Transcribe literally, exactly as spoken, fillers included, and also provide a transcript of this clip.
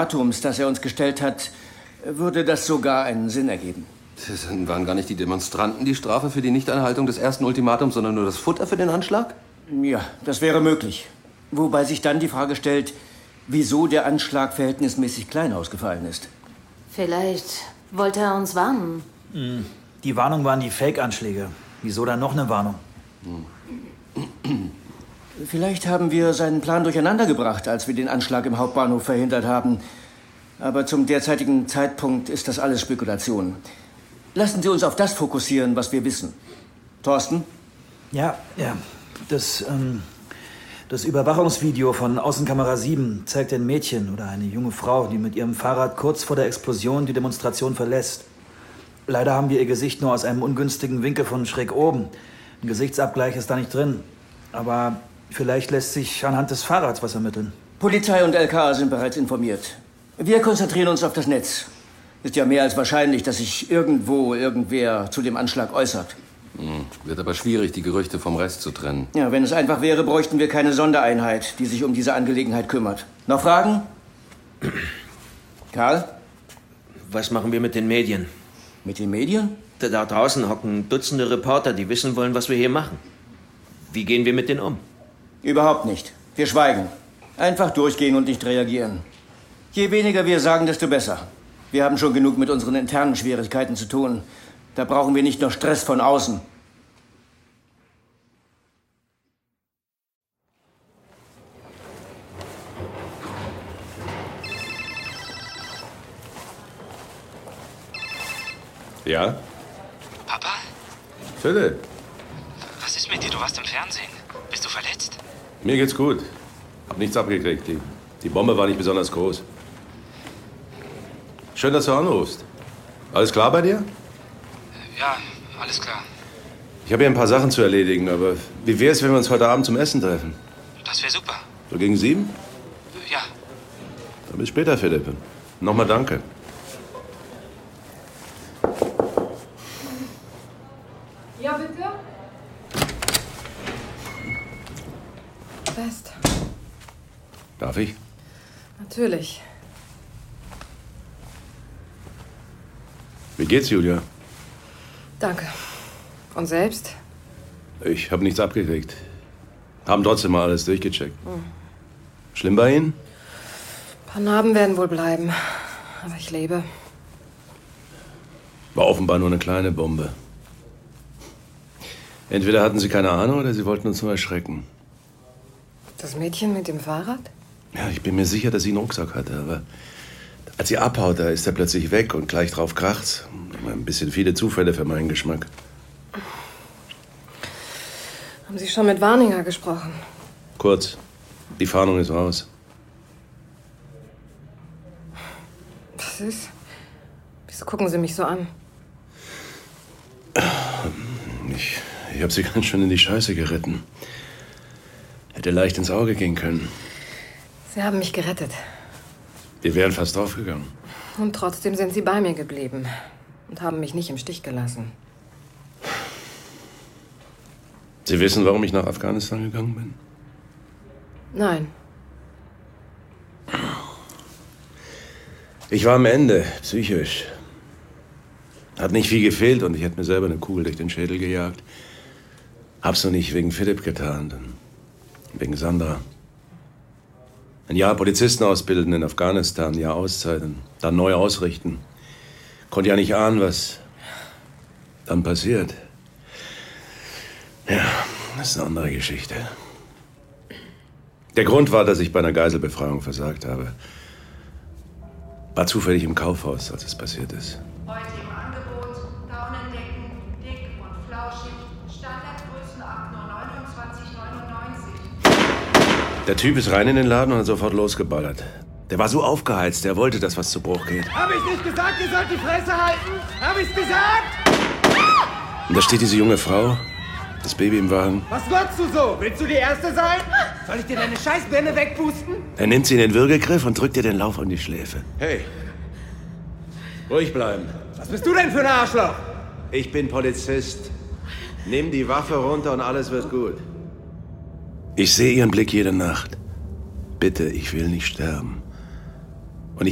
Datums, das er uns gestellt hat, würde das sogar einen Sinn ergeben. Das waren gar nicht die Demonstranten die Strafe für die Nichteinhaltung des ersten Ultimatums, sondern nur das Futter für den Anschlag? Ja, das wäre möglich. Wobei sich dann die Frage stellt, wieso der Anschlag verhältnismäßig klein ausgefallen ist. Vielleicht wollte er uns warnen. Hm. Die Warnung waren die Fake-Anschläge. Wieso dann noch eine Warnung? Hm. Vielleicht haben wir seinen Plan durcheinander gebracht, als wir den Anschlag im Hauptbahnhof verhindert haben. Aber zum derzeitigen Zeitpunkt ist das alles Spekulation. Lassen Sie uns auf das fokussieren, was wir wissen. Thorsten? Ja, ja. Das, ähm, das Überwachungsvideo von Außenkamera sieben zeigt ein Mädchen oder eine junge Frau, die mit ihrem Fahrrad kurz vor der Explosion die Demonstration verlässt. Leider haben wir ihr Gesicht nur aus einem ungünstigen Winkel von schräg oben. Ein Gesichtsabgleich ist da nicht drin. Aber vielleicht lässt sich anhand des Fahrrads was ermitteln. Polizei und L K A sind bereits informiert. Wir konzentrieren uns auf das Netz. Ist ja mehr als wahrscheinlich, dass sich irgendwo irgendwer zu dem Anschlag äußert. Hm. Wird aber schwierig, die Gerüchte vom Rest zu trennen. Ja, wenn es einfach wäre, bräuchten wir keine Sondereinheit, die sich um diese Angelegenheit kümmert. Noch Fragen? Karl? Was machen wir mit den Medien? Mit den Medien? Da, da draußen hocken Dutzende Reporter, die wissen wollen, was wir hier machen. Wie gehen wir mit denen um? Überhaupt nicht. Wir schweigen. Einfach durchgehen und nicht reagieren. Je weniger wir sagen, desto besser. Wir haben schon genug mit unseren internen Schwierigkeiten zu tun. Da brauchen wir nicht noch Stress von außen. Ja? Papa? Philipp? Was ist mit dir? Du warst im Fernsehen. Bist du verletzt? Mir geht's gut. Hab nichts abgekriegt. Die, die Bombe war nicht besonders groß. Schön, dass du anrufst. Alles klar bei dir? Ja, alles klar. Ich habe hier ein paar Sachen zu erledigen, aber wie wär's, wenn wir uns heute Abend zum Essen treffen? Das wäre super. So gegen sieben? Ja. Dann bis später, Philipp. Nochmal danke. Ja, bitte? Best. Darf ich? Natürlich. Wie geht's, Julia? Danke. Und selbst? Ich habe nichts abgekriegt. Haben trotzdem mal alles durchgecheckt. Hm. Schlimm bei Ihnen? Ein paar Narben werden wohl bleiben. Aber ich lebe. War offenbar nur eine kleine Bombe. Entweder hatten Sie keine Ahnung oder Sie wollten uns nur erschrecken. Das Mädchen mit dem Fahrrad? Ja, ich bin mir sicher, dass sie einen Rucksack hatte, aber als sie abhaut, da ist er plötzlich weg und gleich drauf kracht's. Ein bisschen viele Zufälle für meinen Geschmack. Haben Sie schon mit Warninger gesprochen? Kurz. Die Fahndung ist raus. Was ist? Wieso gucken Sie mich so an? Ich, ich habe sie ganz schön in die Scheiße geritten. Hätte leicht ins Auge gehen können. Sie haben mich gerettet. Wir wären fast draufgegangen. Und trotzdem sind Sie bei mir geblieben. Und haben mich nicht im Stich gelassen. Sie wissen, warum ich nach Afghanistan gegangen bin? Nein. Ich war am Ende, psychisch. Hat nicht viel gefehlt und ich hätte mir selber eine Kugel durch den Schädel gejagt. Hab's nur nicht wegen Philipp getan, dann wegen Sandra. Ein Jahr Polizisten ausbilden in Afghanistan, ein Jahr Auszeit und dann neu ausrichten. Konnte ja nicht ahnen, was dann passiert. Ja, das ist eine andere Geschichte. Der Grund war, dass ich bei einer Geiselbefreiung versagt habe. War zufällig im Kaufhaus, als es passiert ist. Heute im Angebot Daunendecken, dick und flauschig, Standardgrößen ab nur neunundzwanzig neunundneunzig. Der Typ ist rein in den Laden und hat sofort losgeballert. Der war so aufgeheizt, der wollte, dass was zu Bruch geht. Hab ich nicht gesagt, ihr sollt die Fresse halten? Hab ich's gesagt? Und da steht diese junge Frau, das Baby im Wagen. Was glotzt du so? Willst du die Erste sein? Soll ich dir deine Scheißbirne wegpusten? Er nimmt sie in den Würgegriff und drückt ihr den Lauf an die Schläfe. Hey, ruhig bleiben. Was bist du denn für ein Arschloch? Ich bin Polizist. Nimm die Waffe runter und alles wird gut. Ich sehe ihren Blick jede Nacht. Bitte, ich will nicht sterben.